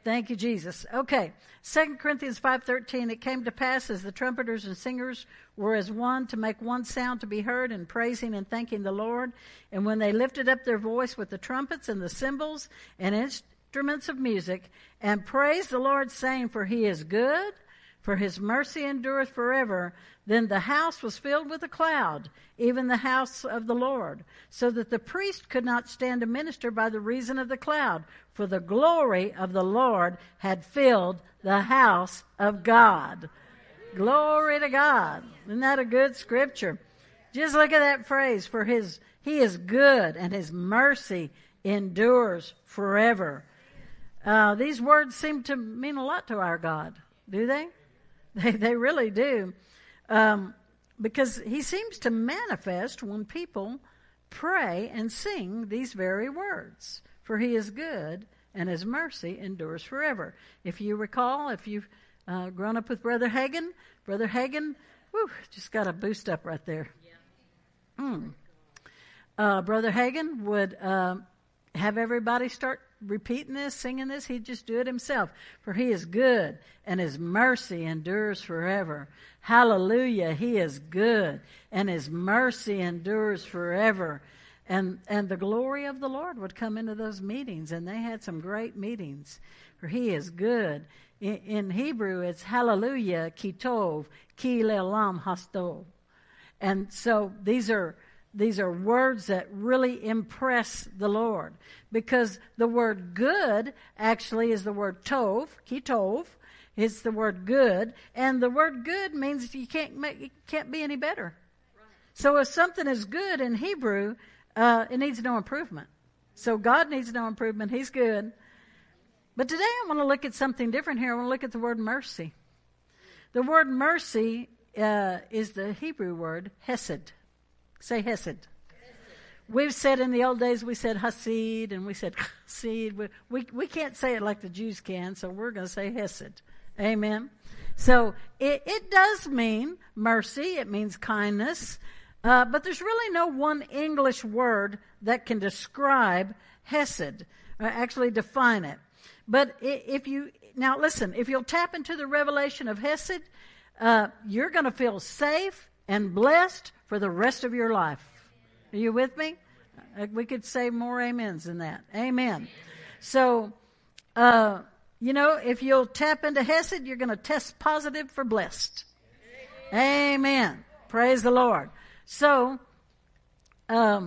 Thank you, Jesus. Okay. 2 Corinthians 5:13, it came to pass as the trumpeters and singers were as one to make one sound to be heard in praising and thanking the Lord. And when they lifted up their voice with the trumpets and the cymbals and instruments of music and praised the Lord, saying, for he is good, for his mercy endureth forever, then the house was filled with a cloud, even the house of the Lord, so that the priest could not stand to minister by the reason of the cloud, for the glory of the Lord had filled the house of God. Glory to God. Isn't that a good scripture? Just look at that phrase, for he is good and his mercy endures forever. These words seem to mean a lot to our God, do they? They really do. Because he seems to manifest when people pray and sing these very words. For he is good and his mercy endures forever. If you recall, if you've grown up with Brother Hagin, just got a boost up right there. Brother Hagin would have everybody start repeating this, singing this. He'd just do it himself. For he is good and his mercy endures forever. Hallelujah. He is good and his mercy endures forever. And the glory of the Lord would come into those meetings, and they had some great meetings. For he is good. In Hebrew, it's hallelujah, ki tov, ki le'olam hasto. And so these are words that really impress the Lord, because the word good actually is the word tov, ki tov. It's the word good, and the word good means it can't be any better. Right. So if something is good in Hebrew, it needs no improvement. So God needs no improvement. He's good. But today I want to look at something different here. I want to look at the word mercy. The word mercy is the Hebrew word hesed. Say hesed. We've said in the old days, we said hasid and we said chassid. We can't say it like the Jews can, so we're going to say hesed. Amen. So it does mean mercy. It means kindness. But there's really no one English word that can describe hesed, or actually define it. But if you'll tap into the revelation of hesed, you're going to feel safe and blessed for the rest of your life. Are you with me? We could say more amens than that. Amen. So, if you'll tap into hesed, you're going to test positive for blessed. Amen. Praise the Lord. So, a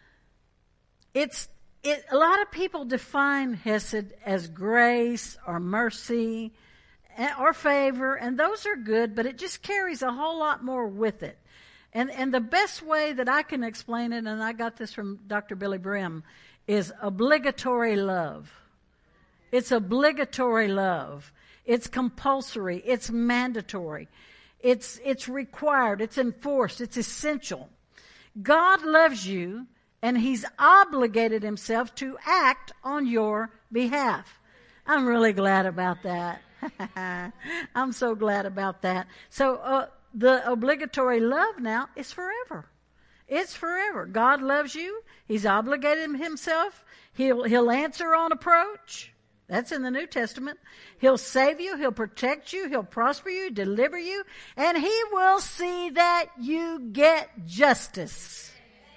lot of people define hesed as grace or mercy or favor, and those are good, but it just carries a whole lot more with it. And the best way that I can explain it, and I got this from Dr. Billy Brim, is obligatory love. It's obligatory love. It's compulsory. It's mandatory. It's required. It's enforced. It's essential. God loves you, and he's obligated himself to act on your behalf. I'm really glad about that. I'm so glad about that. So the obligatory love now is forever. It's forever. God loves you. He's obligated himself. He'll answer on approach. That's in the New Testament. He'll save you. He'll protect you. He'll prosper you, deliver you, and he will see that you get justice.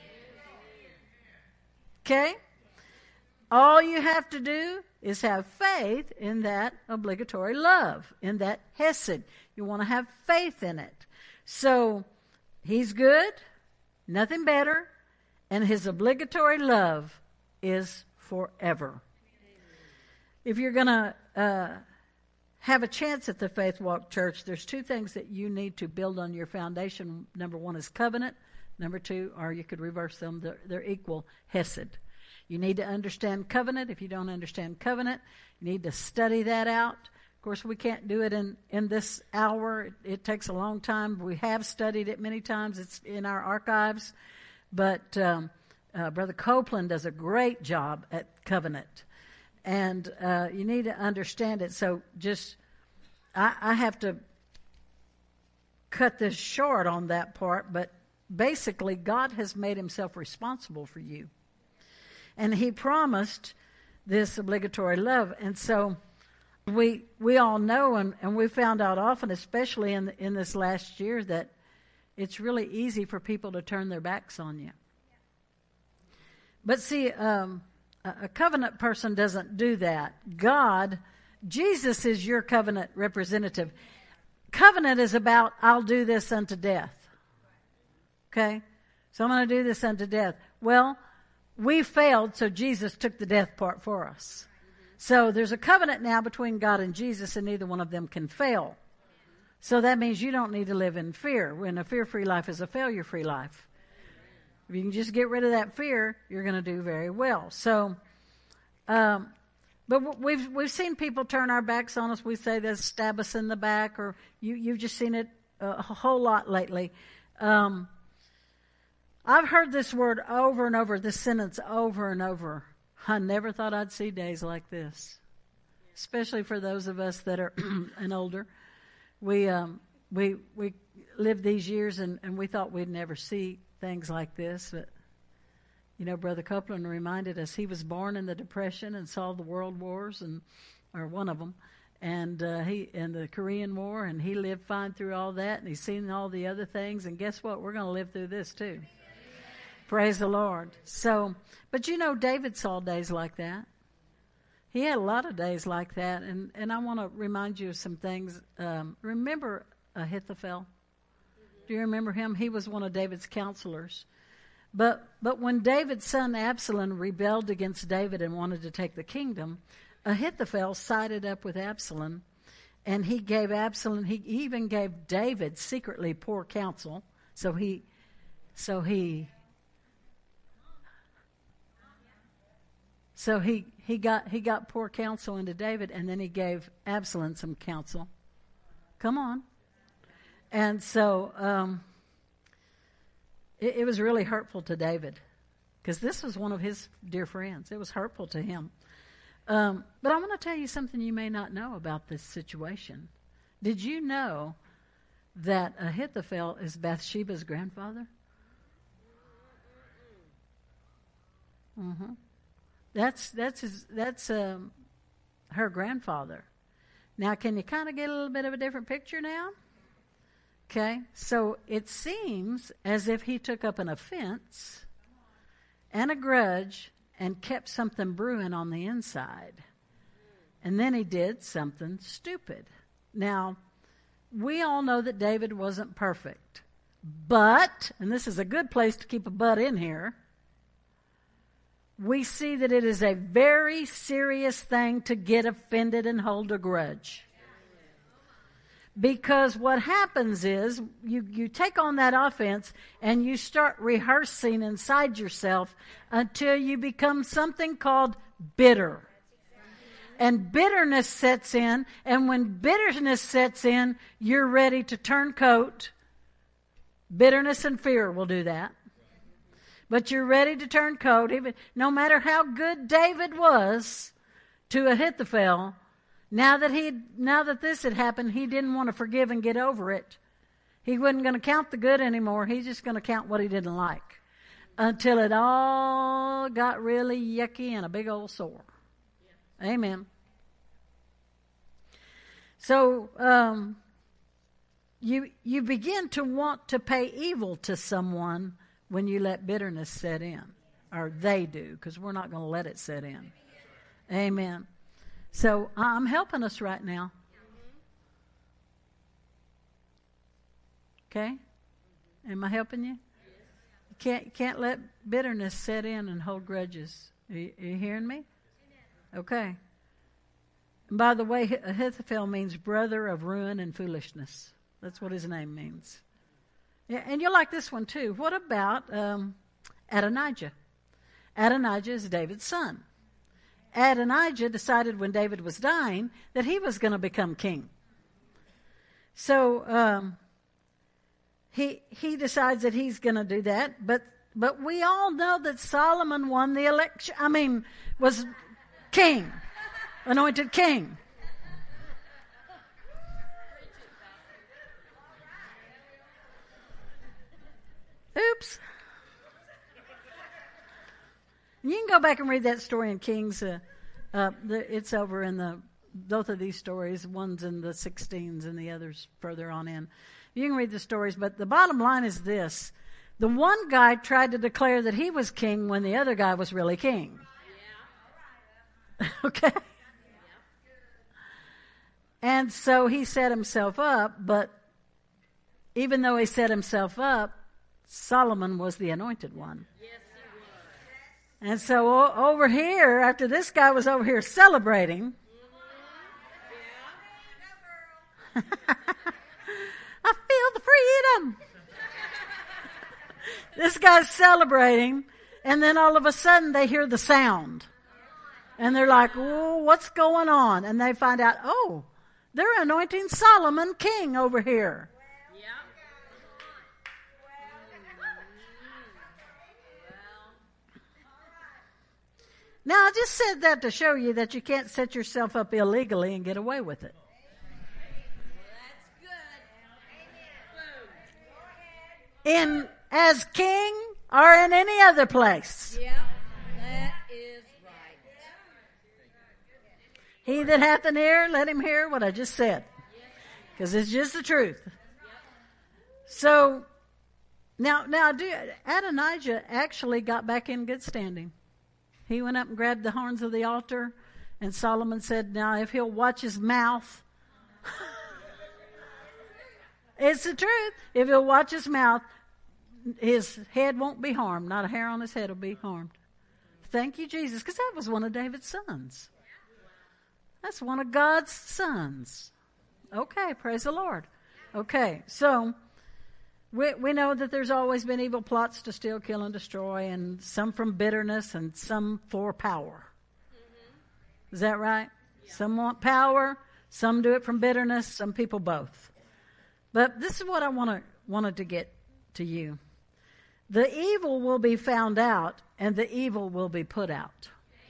Okay? All you have to do is have faith in that obligatory love, in that hesed. You want to have faith in it. So, he's good, nothing better, and his obligatory love is forever. If you're going to have a chance at the Faith Walk Church, there's two things that you need to build on your foundation. Number one is covenant. Number two, or you could reverse them, they're equal, hesed. You need to understand covenant. If you don't understand covenant, you need to study that out. Of course, we can't do it in this hour. It takes a long time. We have studied it many times. It's in our archives. But Brother Copeland does a great job at covenant. And you need to understand it. So I have to cut this short on that part, but basically God has made himself responsible for you. And he promised this obligatory love. And so we all know, and we found out often, especially in this last year, that it's really easy for people to turn their backs on you. But see, a covenant person doesn't do that. Jesus is your covenant representative. Covenant is about, I'll do this unto death. Okay? So I'm going to do this unto death. Well, we failed, so Jesus took the death part for us. So there's a covenant now between God and Jesus, and neither one of them can fail. So that means you don't need to live in fear. When a fear-free life is a failure-free life. If you can just get rid of that fear, you're going to do very well. So, but we've seen people turn our backs on us. We say they stab us in the back, or you've just seen it a whole lot lately. I've heard this word over and over, this sentence over and over. I never thought I'd see days like this, especially for those of us that are and older. We lived these years, and we thought we'd never see things like this. But, you know, Brother Copeland reminded us he was born in the Depression and saw the World Wars, or one of them, and the Korean War, and he lived fine through all that, and he's seen all the other things, and guess what? We're going to live through this too. Praise the Lord. So, but you know, David saw days like that. He had a lot of days like that, and I want to remind you of some things. Remember Ahithophel? Do you remember him? He was one of David's counselors. But when David's son Absalom rebelled against David and wanted to take the kingdom, Ahithophel sided up with Absalom, and he even gave David secretly poor counsel. So he got poor counsel into David, and then he gave Absalom some counsel. Come on. And so it was really hurtful to David, because this was one of his dear friends. It was hurtful to him. But I want to tell you something you may not know about this situation. Did you know that Ahithophel is Bathsheba's grandfather? Mm-hmm. That's her grandfather. Now, can you kind of get a little bit of a different picture now? Okay, so it seems as if he took up an offense and a grudge and kept something brewing on the inside. And then he did something stupid. Now, we all know that David wasn't perfect. But, and this is a good place to keep a but in here, we see that it is a very serious thing to get offended and hold a grudge. Because what happens is you take on that offense and you start rehearsing inside yourself until you become something called bitter. And bitterness sets in, and when bitterness sets in, you're ready to turn coat. Bitterness and fear will do that. But you're ready to turn coat, even no matter how good David was to Ahithophel. Now that this had happened, he didn't want to forgive and get over it. He wasn't going to count the good anymore. He's just going to count what he didn't like, until it all got really yucky and a big old sore. Yeah. Amen. So you begin to want to pay evil to someone when you let bitterness set in, or they do, because we're not going to let it set in. Amen. So I'm helping us right now. Okay? Am I helping you? You can't let bitterness set in and hold grudges. Are you hearing me? Okay. And by the way, Ahithophel means brother of ruin and foolishness. That's what his name means. Yeah, and you'll like this one too. What about Adonijah? Adonijah is David's son. Adonijah decided when David was dying that he was going to become king. So he decides that he's going to do that. But we all know that Solomon won the election. Was king, anointed king. Oops. You can go back and read that story in Kings. It's over in both of these stories. One's in the 16s and the other's further on in. You can read the stories, but the bottom line is this. The one guy tried to declare that he was king when the other guy was really king. Yeah. Okay? And so he set himself up, but even though he set himself up, Solomon was the anointed one. Yes, he was. And so over here, after this guy was over here celebrating, I feel the freedom. This guy's celebrating, and then all of a sudden they hear the sound. And they're like, oh, what's going on? And they find out, oh, they're anointing Solomon king over here. Now, I just said that to show you that you can't set yourself up illegally and get away with it. In as king or in any other place. Yeah, that is right. He that hath an ear, let him hear what I just said. Because it's just the truth. So, now Adonijah actually got back in good standing. He went up and grabbed the horns of the altar, and Solomon said, now if he'll watch his mouth, it's the truth. If he'll watch his mouth, his head won't be harmed. Not a hair on his head will be harmed. Thank you, Jesus, because that was one of David's sons. That's one of God's sons. Okay, praise the Lord. Okay, so we know that there's always been evil plots to steal, kill, and destroy, and some from bitterness and some for power. Mm-hmm. Is that right? Yeah. Some want power, some do it from bitterness, some people both. But this is what I wanted to get to you. The evil will be found out, and the evil will be put out.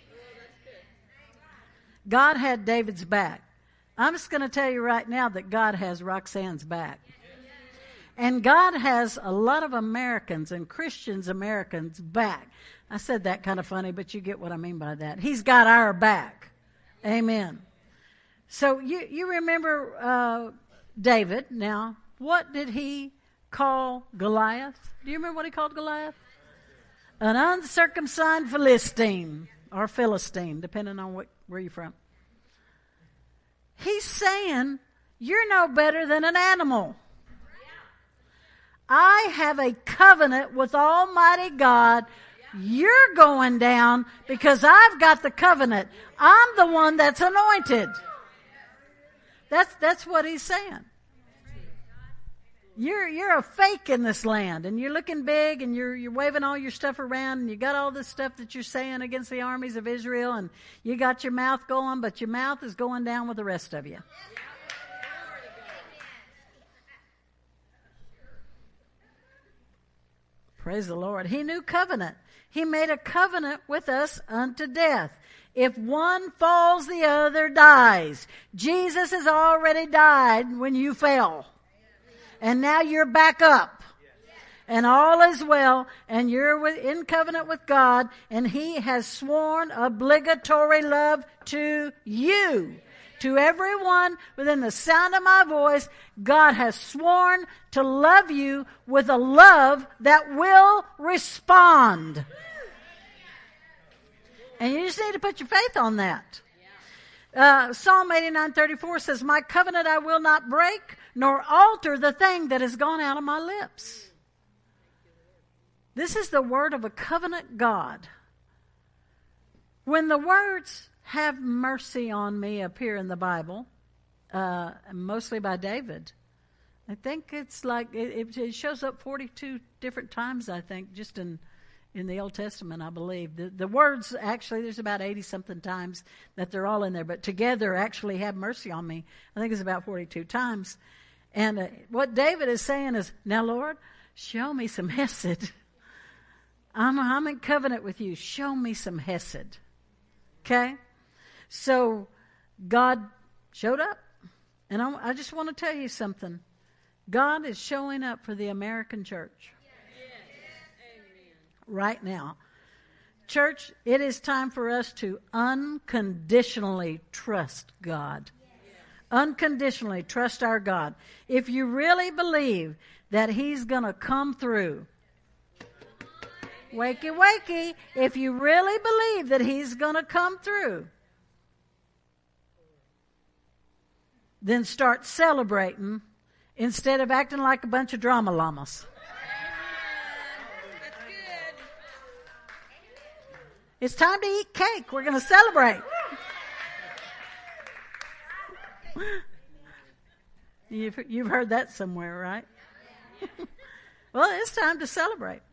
God had David's back. I'm just going to tell you right now that God has Roxanne's back. And God has a lot of Americans and Americans back. I said that kind of funny, but you get what I mean by that. He's got our back. Amen. So you remember David. Now, what did he call Goliath? Do you remember what he called Goliath? An uncircumcised Philistine, or Philistine, depending on where you're from. He's saying, you're no better than an animal. I have a covenant with Almighty God. You're going down because I've got the covenant. I'm the one that's anointed. That's what he's saying. You're a fake in this land, and you're looking big, and you're waving all your stuff around, and you got all this stuff that you're saying against the armies of Israel, and you got your mouth going, but your mouth is going down with the rest of you. Praise the Lord. He knew covenant. He made a covenant with us unto death. If one falls, the other dies. Jesus has already died when you fell. And now you're back up. And all is well. And you're in covenant with God. And He has sworn obligatory love to you. To everyone within the sound of my voice, God has sworn to love you with a love that will respond. And you just need to put your faith on that. Psalm 89:34 says, my covenant I will not break, nor alter the thing that has gone out of my lips. This is the word of a covenant God. When the words have mercy on me appear in the Bible, mostly by David, I think it's like, it shows up 42 different times, I think, just in the Old Testament, I believe. The words, actually, there's about 80-something times that they're all in there, but together, actually, have mercy on me. I think it's about 42 times. And what David is saying is, now, Lord, show me some hesed. I'm in covenant with you. Show me some hesed. Okay? So, God showed up. And I just want to tell you something. God is showing up for the American church. Right now. Church, it is time for us to unconditionally trust God. Unconditionally trust our God. If you really believe that He's going to come through, wakey, wakey, if you really believe that He's going to come through, then start celebrating instead of acting like a bunch of drama llamas. It's time to eat cake. We're going to celebrate. You've heard that somewhere, right? Well, it's time to celebrate.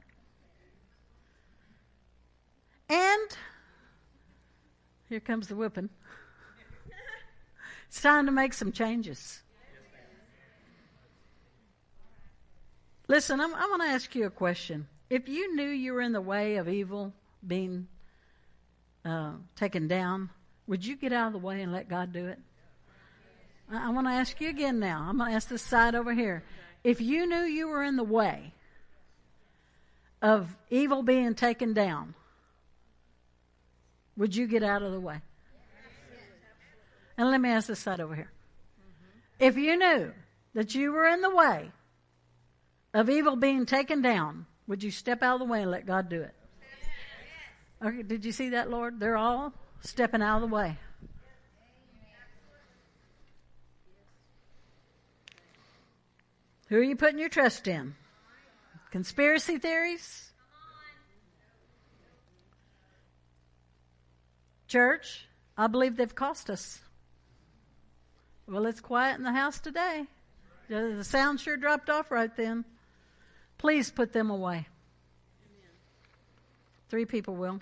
And here comes the whipping. It's time to make some changes. Listen, I want to ask you a question. If you knew you were in the way of evil being taken down, would you get out of the way and let God do it? I want to ask you again now. I'm going to ask this side over here. If you knew you were in the way of evil being taken down, would you get out of the way? And let me ask this side over here. If you knew that you were in the way of evil being taken down, would you step out of the way and let God do it? Okay, did you see that, Lord? They're all stepping out of the way. Who are you putting your trust in? Conspiracy theories? Church, I believe they've cost us. Well, it's quiet in the house today. The sound sure dropped off right then. Please put them away. 3 people will.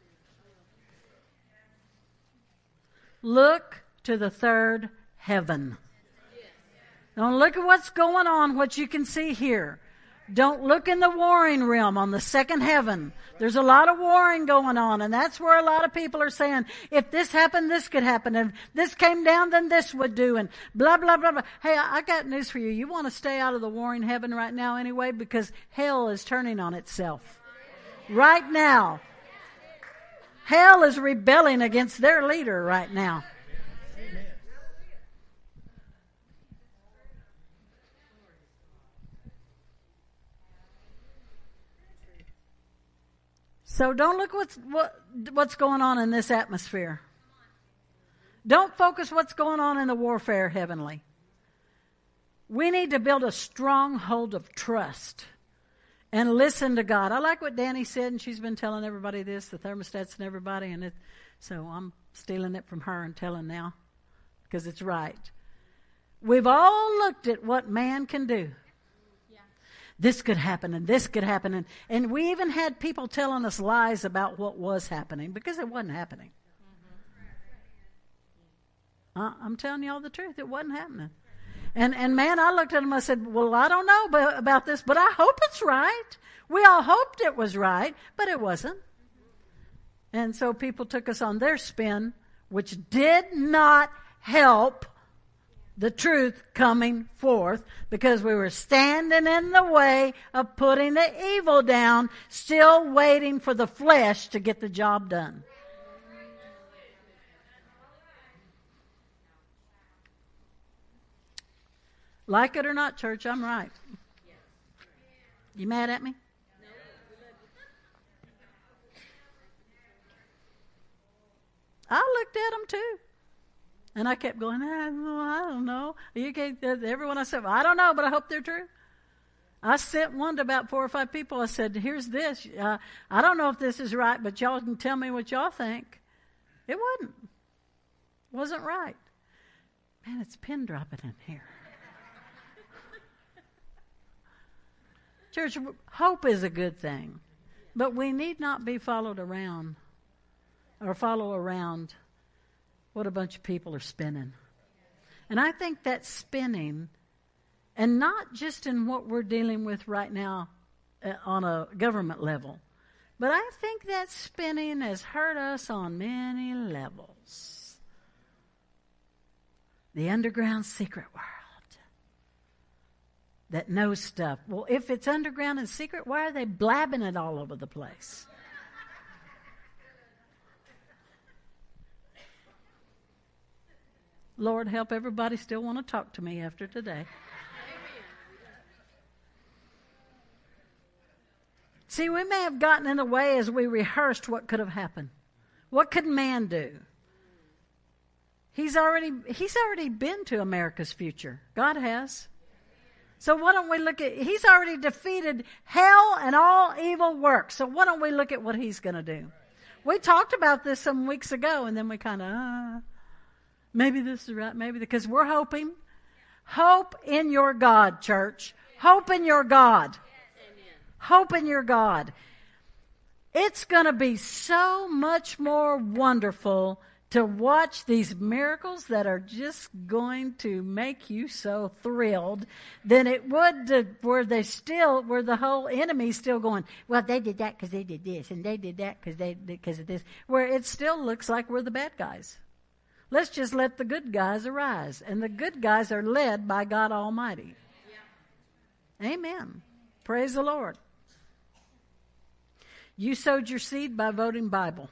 Look to the third heaven. Don't look at what's going on, what you can see here. Don't look in the warring realm on the second heaven. There's a lot of warring going on, and that's where a lot of people are saying, if this happened, this could happen. And if this came down, then this would do, and blah, blah, blah, blah. Hey, I got news for you. You want to stay out of the warring heaven right now anyway, because hell is turning on itself. Right now. Hell is rebelling against their leader right now. So don't look what's going on in this atmosphere. Don't focus what's going on in the warfare heavenly. We need to build a stronghold of trust and listen to God. I like what Danny said, and she's been telling everybody this, the thermostats and everybody, so I'm stealing it from her and telling now because it's right. We've all looked at what man can do. This could happen and this could happen. And we even had people telling us lies about what was happening because it wasn't happening. I'm telling you all the truth. It wasn't happening. And man, I looked at him, I said, well, I don't know about this, but I hope it's right. We all hoped it was right, but it wasn't. And so people took us on their spin, which did not help the truth coming forth, because we were standing in the way of putting the evil down, still waiting for the flesh to get the job done. Like it or not, church, I'm right. You mad at me? I looked at them too. And I kept going, I don't know. Everyone I said, well, I don't know, but I hope they're true. I sent one to about 4 or 5 people. I said, here's this. I don't know if this is right, but y'all can tell me what y'all think. It wasn't right. Man, it's pin dropping in here. Church, hope is a good thing, but we need not be followed around or follow around what a bunch of people are spinning. And I think that spinning, and not just in what we're dealing with right now on a government level, but I think that spinning has hurt us on many levels. The underground secret world that knows stuff. Well, if it's underground and secret, why are they blabbing it all over the place? Lord, help everybody still want to talk to me after today. See, we may have gotten in the way as we rehearsed what could have happened. What could man do? He's already been to America's future. God has. So why don't we look at, he's already defeated hell and all evil works. So why don't we look at what he's going to do? We talked about this some weeks ago, and then we kind of, maybe this is right, maybe, because we're hoping. Hope in your God, church. Hope in your God. Hope in your God. It's going to be so much more wonderful to watch these miracles that are just going to make you so thrilled than it would where the whole enemy's still going, well, they did that because they did this, and they did that because of this, where it still looks like we're the bad guys. Let's just let the good guys arise. And the good guys are led by God Almighty. Yeah. Amen. Praise the Lord. You sowed your seed by voting Bible.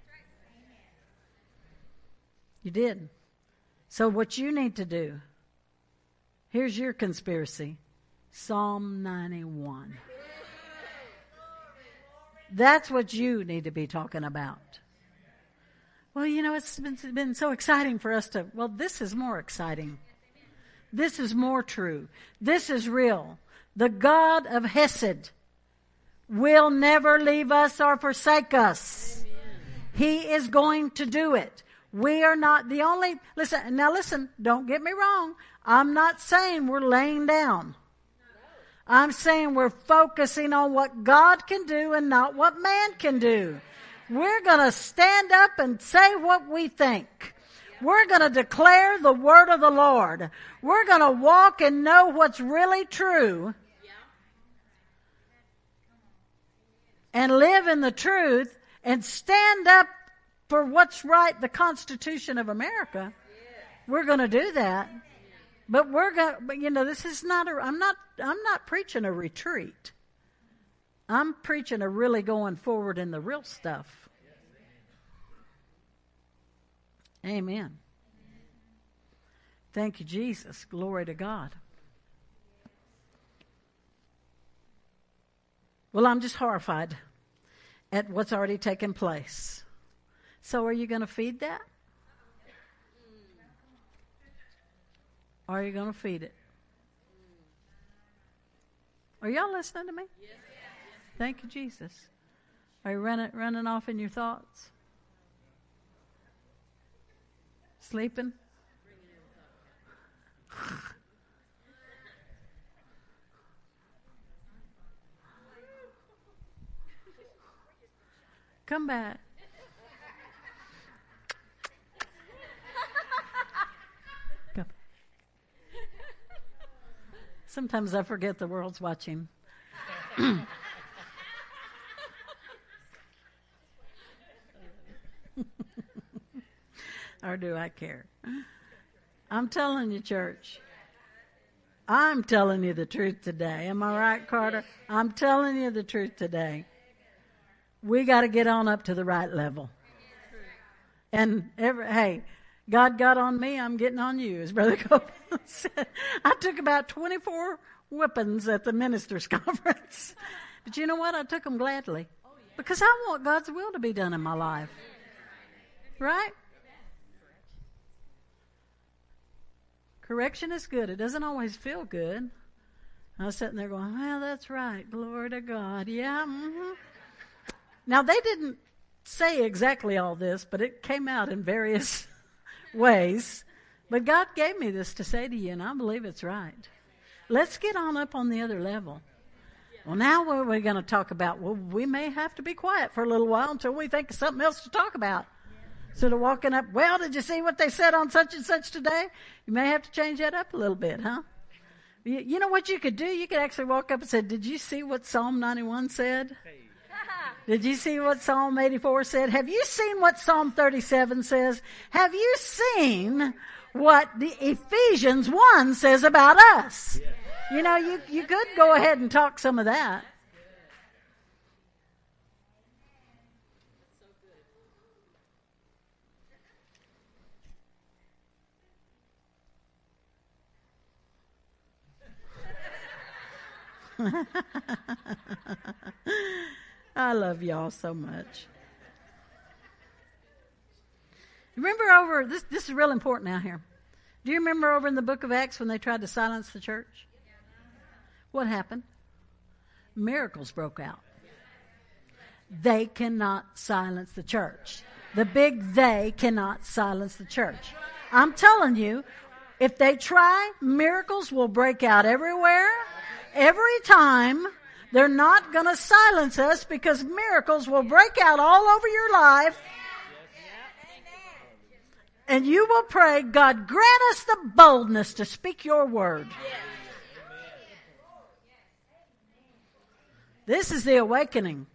You did. So what you need to do, here's your conspiracy. Psalm 91. That's what you need to be talking about. Well, you know, it's been so exciting for us to, well, this is more exciting. This is more true. This is real. The God of Hesed will never leave us or forsake us. He is going to do it. We are not the only, listen, don't get me wrong. I'm not saying we're laying down. I'm saying we're focusing on what God can do and not what man can do. We're going to stand up and say what we think. We're going to declare the word of the Lord. We're going to walk and know what's really true and live in the truth and stand up for what's right, the Constitution of America. We're going to do that. But this is not I'm not preaching a retreat. I'm preaching a really going forward in the real stuff. Amen. Thank you, Jesus. Glory to God. Well, I'm just horrified at what's already taken place. So are you going to feed that? Or are you going to feed it? Are y'all listening to me? Yes. Thank you, Jesus. Are you running off in your thoughts? Sleeping? Come back. Sometimes I forget the world's watching. Or do I care? I'm telling you, church. I'm telling you the truth today. Am I right, Carter? I'm telling you the truth today. We got to get on up to the right level. And hey, God got on me, I'm getting on you, as Brother Copeland said. I took about 24 whippings at the ministers' conference. But you know what? I took them gladly. Because I want God's will to be done in my life. Right? Correction is good. It doesn't always feel good. I was sitting there going, well, that's right. Glory to God. Yeah. Mm-hmm. Now, they didn't say exactly all this, but it came out in various ways. But God gave me this to say to you, and I believe it's right. Let's get on up on the other level. Well, now what are we going to talk about? Well, we may have to be quiet for a little while until we think of something else to talk about. Instead of walking up, well, did you see what they said on such and such today? You may have to change that up a little bit, huh? You know what you could do? You could actually walk up and say, did you see what Psalm 91 said? Did you see what Psalm 84 said? Have you seen what Psalm 37 says? Have you seen what the Ephesians 1 says about us? You know, you could go ahead and talk some of that. I love y'all so much. Remember over, this is real important now here. Do you remember over in the book of Acts when they tried to silence the church? What happened? Miracles broke out. They cannot silence the church. The big they cannot silence the church. I'm telling you, if they try, miracles will break out everywhere, every time. They're not going to silence us because miracles will break out all over your life. And you will pray, God, grant us the boldness to speak your word. This is the awakening.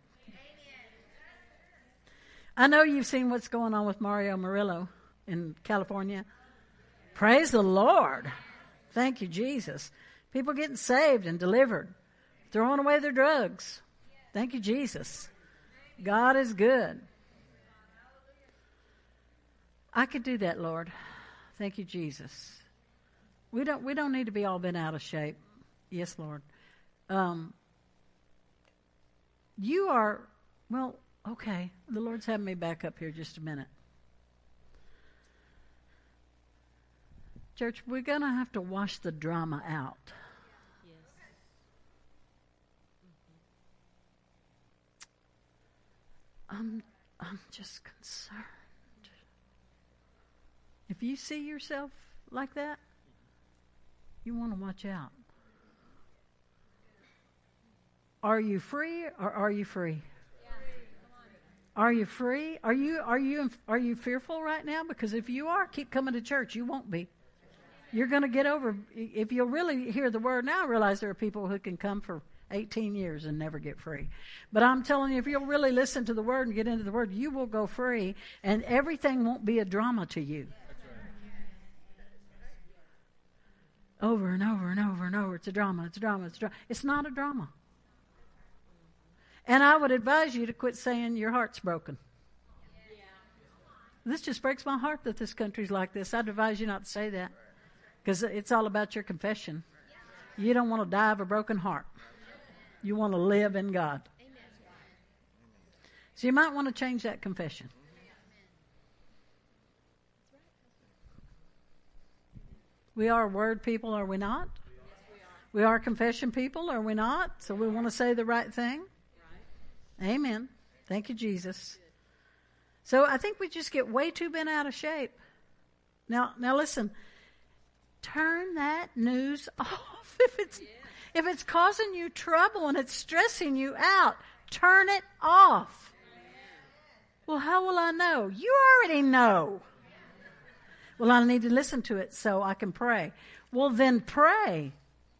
I know you've seen what's going on with Mario Murillo in California. Praise the Lord. Thank you, Jesus. People getting saved and delivered. Throwing away their drugs. Thank you, Jesus. God is good. I could do that, Lord. Thank you, Jesus. We don't need to be all bent out of shape. Yes, Lord. You are, well, okay. The Lord's having me back up here just a minute. Church, we're going to have to wash the drama out. I'm just concerned. If you see yourself like that, you want to watch out. Are you free or are you free? Are you free? Are you fearful right now? Because if you are, keep coming to church. You won't be. You're going to get over. If you'll really hear the word now, realize there are people who can come for 18 years and never get free. But I'm telling you, if you'll really listen to the word and get into the word, you will go free, and everything won't be a drama to you. Over and over and over and over. It's a drama. It's a drama. It's a drama. It's not a drama. And I would advise you to quit saying your heart's broken. This just breaks my heart that this country's like this. I'd advise you not to say that, because it's all about your confession. You don't want to die of a broken heart. You want to live in God. So you might want to change that confession. We are word people, are we not? We are confession people, are we not? So we want to say the right thing. Amen. Thank you, Jesus. So I think we just get way too bent out of shape. Now listen. Turn that news off. If it's causing you trouble and it's stressing you out, turn it off. Well, how will I know? You already know. Well, I need to listen to it so I can pray. Well, then pray.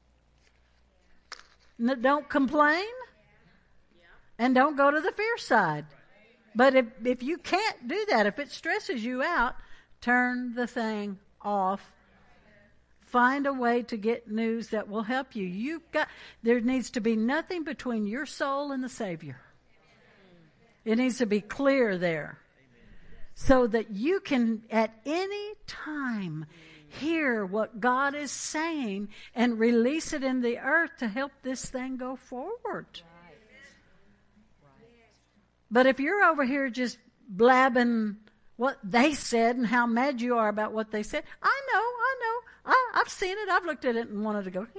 Don't complain. And don't go to the fear side. But if you can't do that, if it stresses you out, turn the thing off. Find a way to get news that will help you. There needs to be nothing between your soul and the Savior. It needs to be clear there. So that you can at any time hear what God is saying and release it in the earth to help this thing go forward. But if you're over here just blabbing what they said and how mad you are about what they said, I know. I've seen it. I've looked at it and wanted to go,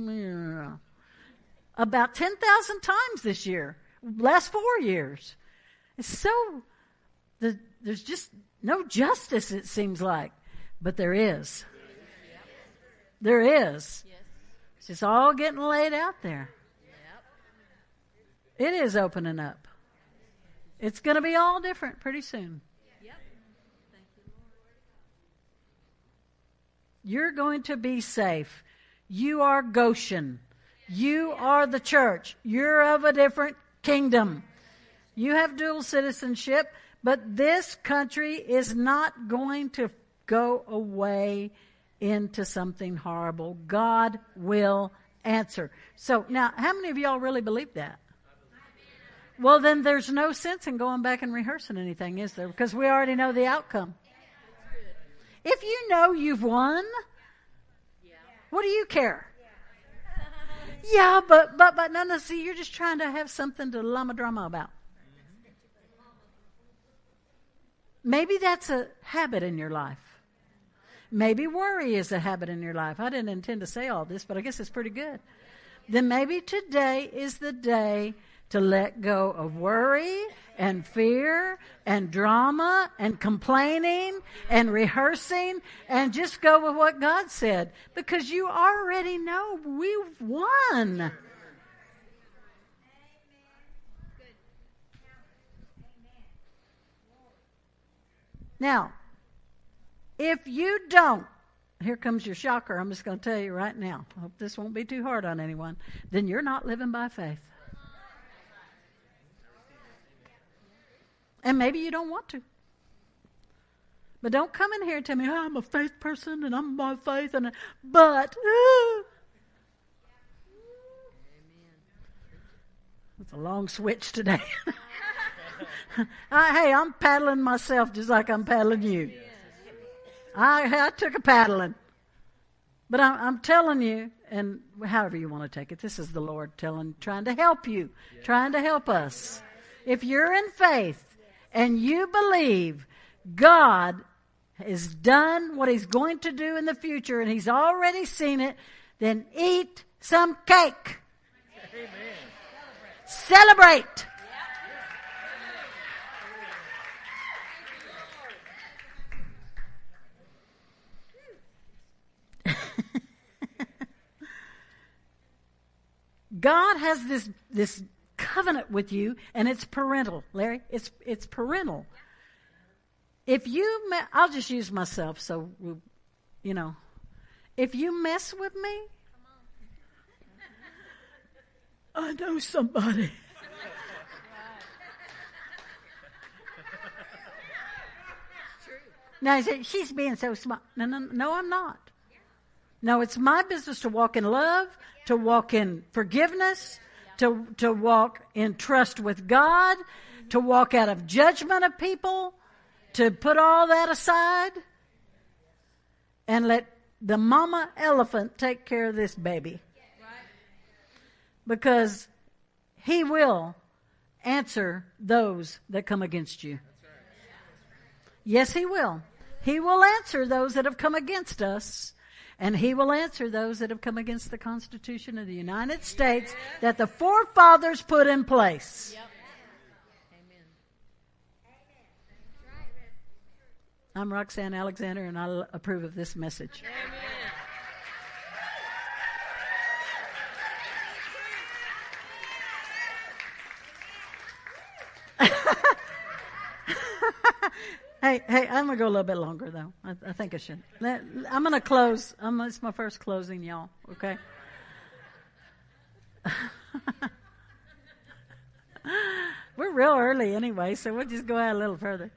about 10,000 times this year, last 4 years. It's so, there's just no justice, it seems like. But there is. There is. It's just all getting laid out there. It is opening up. It's going to be all different pretty soon. You're going to be safe. You are Goshen. You are the church. You're of a different kingdom. You have dual citizenship, but this country is not going to go away into something horrible. God will answer. So now, how many of y'all really believe that? Well, then there's no sense in going back and rehearsing anything, is there? Because we already know the outcome. If you know you've won, what do you care? Yeah, but no, see, you're just trying to have something to llama drama about. Maybe that's a habit in your life. Maybe worry is a habit in your life. I didn't intend to say all this, but I guess it's pretty good. Then maybe today is the day to let go of worry and fear and drama and complaining and rehearsing and just go with what God said, because you already know we've won. Now, if you don't, here comes your shocker. I'm just going to tell you right now. I hope this won't be too hard on anyone. Then you're not living by faith. And maybe you don't want to. But don't come in here and tell me, I'm a faith person and I'm by faith. It's a long switch today. Hey, I'm paddling myself just like I'm paddling you. I took a paddling. But I'm telling you, and however you want to take it, this is the Lord trying to help you, trying to help us. If you're in faith and you believe God has done what He's going to do in the future and He's already seen it, then eat some cake. Amen. Celebrate. God has this covenant with you, and it's parental, Larry. It's parental. If you, I'll just use myself, so if you mess with me, I know somebody. Now he said, she's being so smart. No, I'm not. No, it's my business to walk in love, to walk in forgiveness, to walk in trust with God, to walk out of judgment of people, to put all that aside and let the mama elephant take care of this baby. Because He will answer those that come against you. Yes, He will. He will answer those that have come against us. And He will answer those that have come against the Constitution of the United States that the forefathers put in place. Yep. Amen. I'm Roxanne Alexander, and I approve of this message. Hey, I'm going to go a little bit longer, though. I think I should. I'm going to close. It's my first closing, y'all, okay? We're real early anyway, so we'll just go out a little further.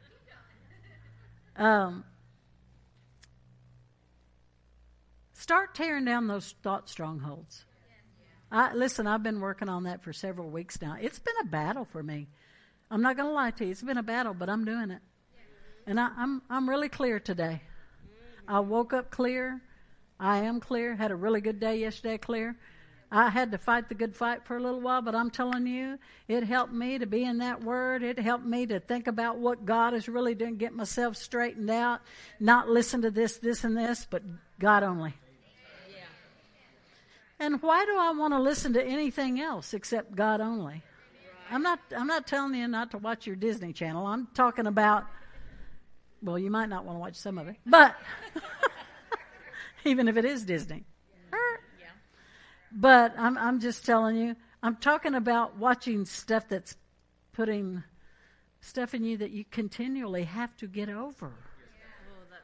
Start tearing down those thought strongholds. Listen, I've been working on that for several weeks now. It's been a battle for me. I'm not going to lie to you. It's been a battle, but I'm doing it. And I'm really clear today. I woke up clear. I am clear. Had a really good day yesterday, clear. I had to fight the good fight for a little while, but I'm telling you, it helped me to be in that Word. It helped me to think about what God is really doing, get myself straightened out, not listen to this, and this, but God only. Yeah. And why do I want to listen to anything else except God only? I'm not telling you not to watch your Disney Channel. I'm talking about, well, you might not want to watch some of it, but even if it is Disney. Yeah. But I'm just telling you, I'm talking about watching stuff that's putting stuff in you that you continually have to get over. Oh, that's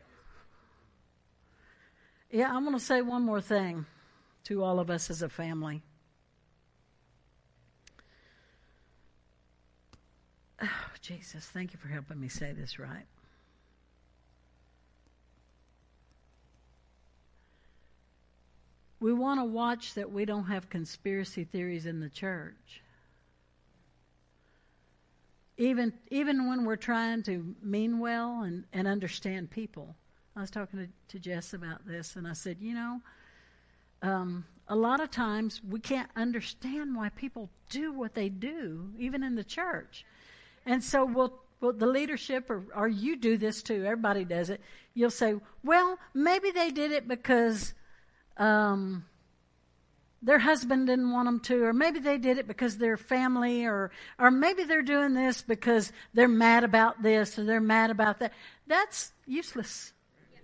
good. Yeah, I'm going to say one more thing to all of us as a family. Oh, Jesus, thank you for helping me say this right. We want to watch that we don't have conspiracy theories in the church. Even when we're trying to mean well and understand people. I was talking to Jess about this, and I said, a lot of times we can't understand why people do what they do, even in the church. And so well, the leadership, or you do this too, everybody does it. You'll say, well, maybe they did it because their husband didn't want them to, or maybe they did it because their family, or maybe they're doing this because they're mad about this, or they're mad about that. That's useless.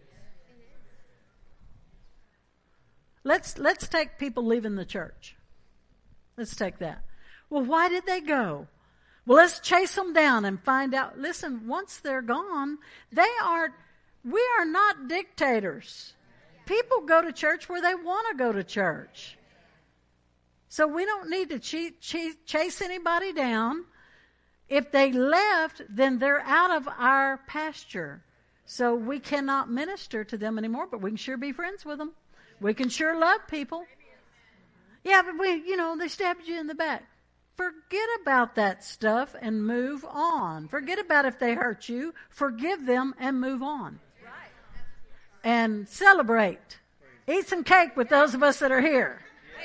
Let's take people leaving the church. Let's take that. Well, why did they go? Well, let's chase them down and find out. Listen, once they're gone, we are not dictators. People go to church where they want to go to church. So we don't need to chase anybody down. If they left, then they're out of our pasture. So we cannot minister to them anymore, but we can sure be friends with them. We can sure love people. Yeah, but they stabbed you in the back. Forget about that stuff and move on. Forget about if they hurt you. Forgive them and move on. And celebrate. Eat some cake with those of us that are here.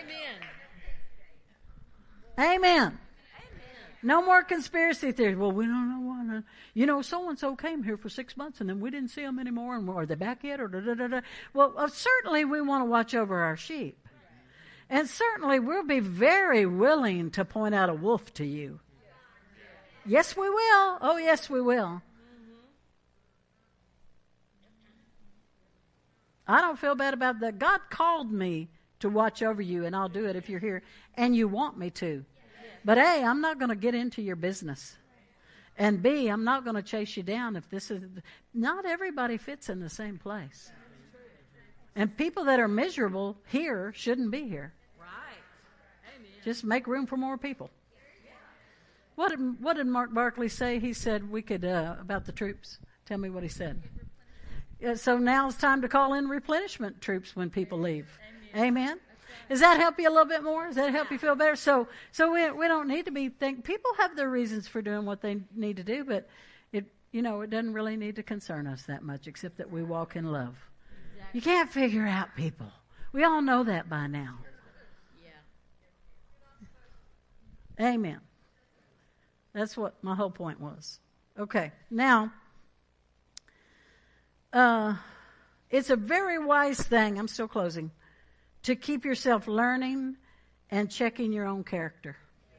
Amen. No more conspiracy theories. Well, we don't know why. So-and-so came here for 6 months and then we didn't see them anymore. And are they back yet? Or da-da-da-da. Well, certainly we want to watch over our sheep. And certainly we'll be very willing to point out a wolf to you. Yes, we will. Oh, yes, we will. I don't feel bad about that. God called me to watch over you, and I'll do it if you're here and you want me to. But A, I'm not going to get into your business. And B, I'm not going to chase you down if this is... Not everybody fits in the same place. And people that are miserable here shouldn't be here. Just make room for more people. What did Mark Barkley say? He said we could, about the troops. Tell me what he said. So now it's time to call in replenishment troops when people leave. Amen. Does that help you a little bit more? Does that help you feel better? So we don't need to be people have their reasons for doing what they need to do, but it doesn't really need to concern us that much, except that we walk in love. Exactly. You can't figure out people. We all know that by now. Amen. That's what my whole point was. Okay. Now, it's a very wise thing, I'm still closing, to keep yourself learning and checking your own character.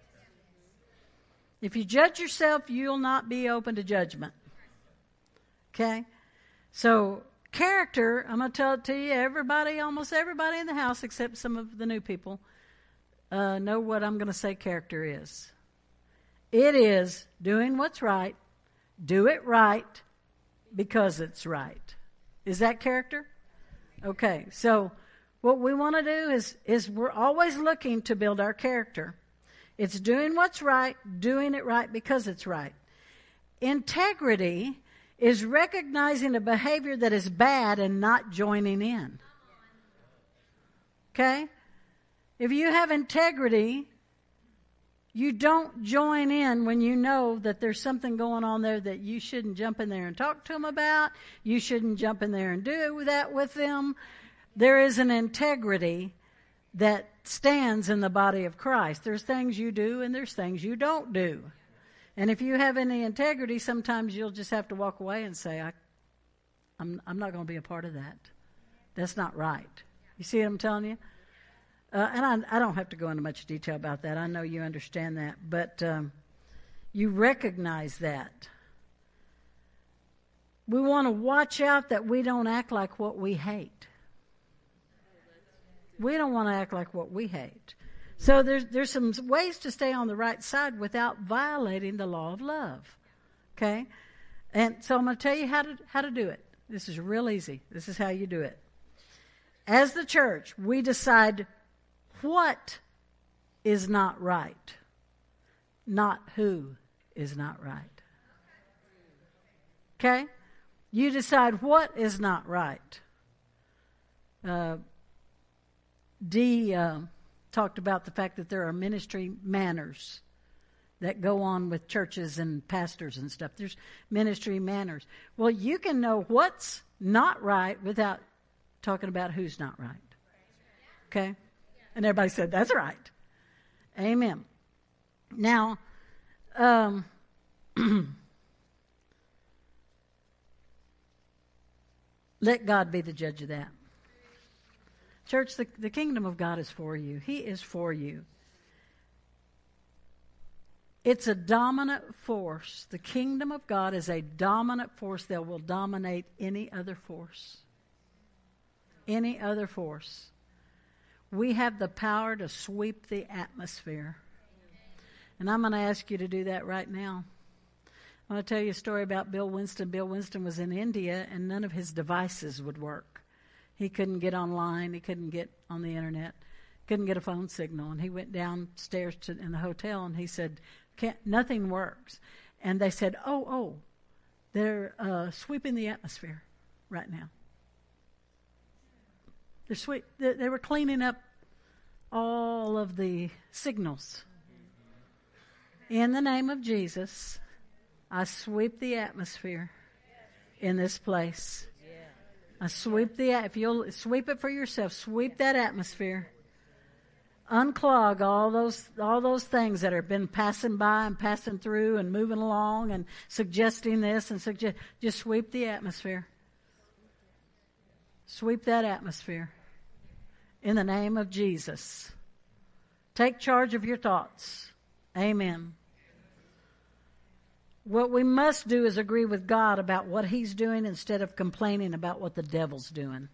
If you judge yourself, you'll not be open to judgment. Okay? So, character, I'm going to tell it to you, almost everybody in the house, except some of the new people, know what I'm going to say character is. It is doing what's right, do it right because it's right. Is that character? Okay, so what we want to do is we're always looking to build our character. It's doing what's right, doing it right because it's right. Integrity is recognizing a behavior that is bad and not joining in. Okay? If you have integrity, you don't join in when you know that there's something going on there that you shouldn't jump in there and talk to them about. You shouldn't jump in there and do that with them. There is an integrity that stands in the body of Christ. There's things you do and there's things you don't do. And if you have any integrity, sometimes you'll just have to walk away and say, I'm not going to be a part of that. That's not right. You see what I'm telling you? And I don't have to go into much detail about that. I know you understand that. But you recognize that. We want to watch out that we don't act like what we hate. We don't want to act like what we hate. So there's some ways to stay on the right side without violating the law of love. Okay? And so I'm going to tell you how to do it. This is real easy. This is how you do it. As the church, we decide what is not right, not who is not right. Okay? You decide what is not right. Dee talked about the fact that there are ministry manners that go on with churches and pastors and stuff. There's ministry manners. Well, you can know what's not right without talking about who's not right. Okay? And everybody said, that's right. Amen. Now, let God be the judge of that. Church, the kingdom of God is for you. He is for you. It's a dominant force. The kingdom of God is a dominant force that will dominate any other force. Any other force. We have the power to sweep the atmosphere. And I'm going to ask you to do that right now. I want to tell you a story about Bill Winston. Bill Winston was in India, and none of his devices would work. He couldn't get online. He couldn't get on the internet. Couldn't get a phone signal. And he went downstairs in the hotel, and he said, nothing works. And they said, they're sweeping the atmosphere right now. They were cleaning up all of the signals. In the name of Jesus, I sweep the atmosphere in this place. I sweep if you'll sweep it for yourself, sweep that atmosphere. Unclog all those things that have been passing by and passing through and moving along and suggesting this and just sweep the atmosphere. Sweep that atmosphere. In the name of Jesus. Take charge of your thoughts. Amen. What we must do is agree with God about what He's doing instead of complaining about what the devil's doing.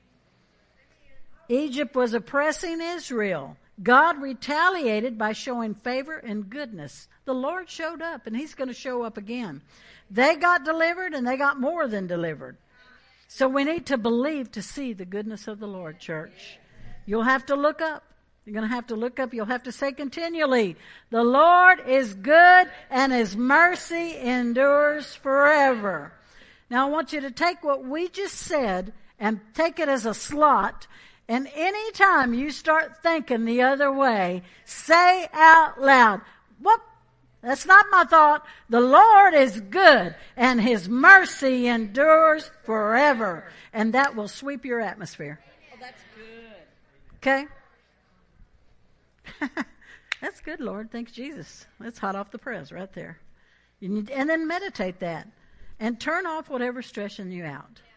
Egypt was oppressing Israel. God retaliated by showing favor and goodness. The Lord showed up, and He's going to show up again. They got delivered, and they got more than delivered. So we need to believe to see the goodness of the Lord, church. You'll have to look up. You're going to have to look up. You'll have to say continually, the Lord is good and His mercy endures forever. Now I want you to take what we just said and take it as a slot. And any time you start thinking the other way, say out loud, whoop, that's not my thought. The Lord is good and His mercy endures forever. And that will sweep your atmosphere. Oh, that's good. Okay? That's good, Lord. Thanks, Jesus. That's hot off the press right there. And then meditate that. And turn off whatever's stressing you out.